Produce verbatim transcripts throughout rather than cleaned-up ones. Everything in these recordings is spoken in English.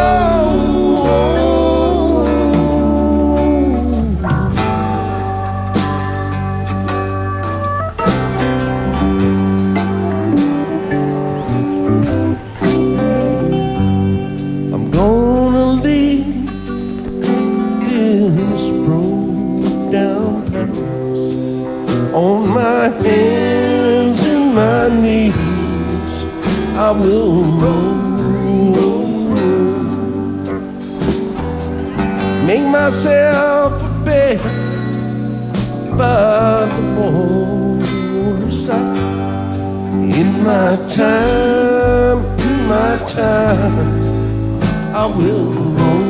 On my hands and my knees, I will roll, make myself a bed by the waterside. In my time, in my time, I will roll.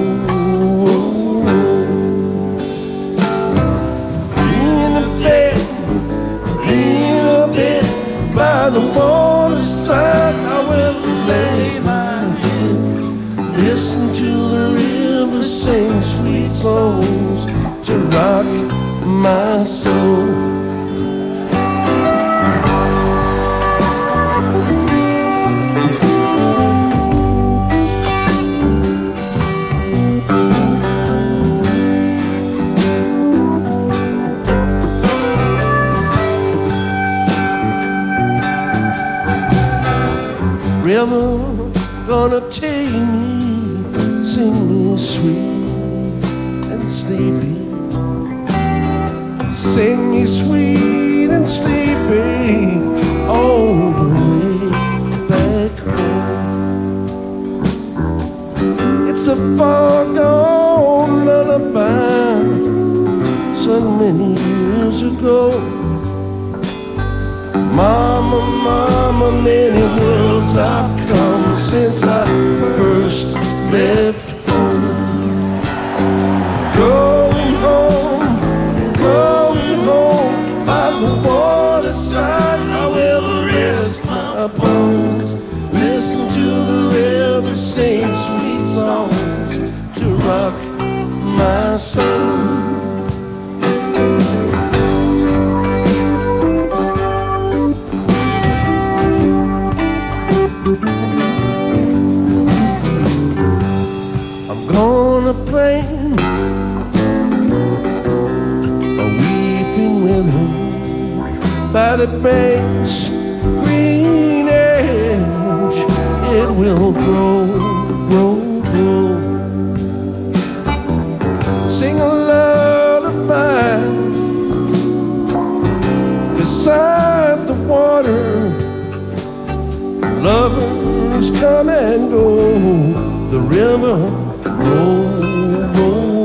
By the waterside, I will lay my head, listen to the river sing sweet songs to rock my soul. River, gonna take me, sing me sweet and sleepy. Sing me sweet and sleepy all the way back home. It's a far gone lullaby so many years ago. Mama, mama, many worlds I've come since I first left home. Going home, going home, by the waterside I will rest my bones. Listen to the river sing sweet songs to rock my soul. I'm gonna pray a weeping willow by the bank's green edge. It will grow, grow, grow. Sing a lullaby beside the water. Lovers come and go, the river roll, roll.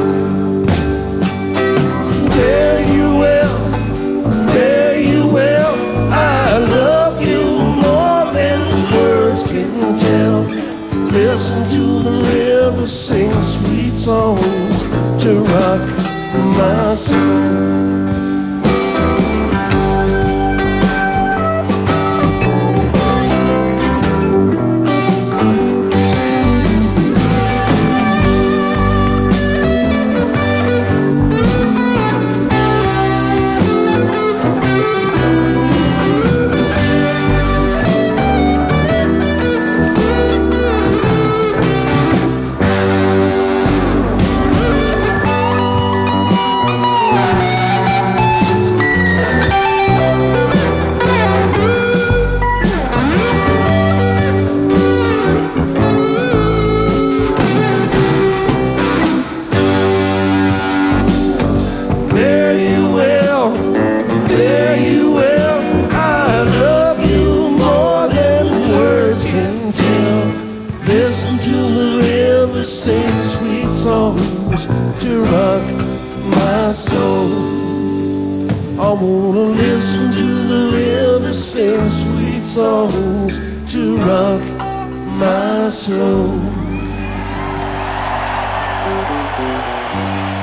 Fare you well, fare you well. I love you more than words can tell. Listen to the river sing sweet songs to rock my soul. Listen to the river sing sweet songs to rock my soul. I wanna listen to the river sing sweet songs to rock my soul.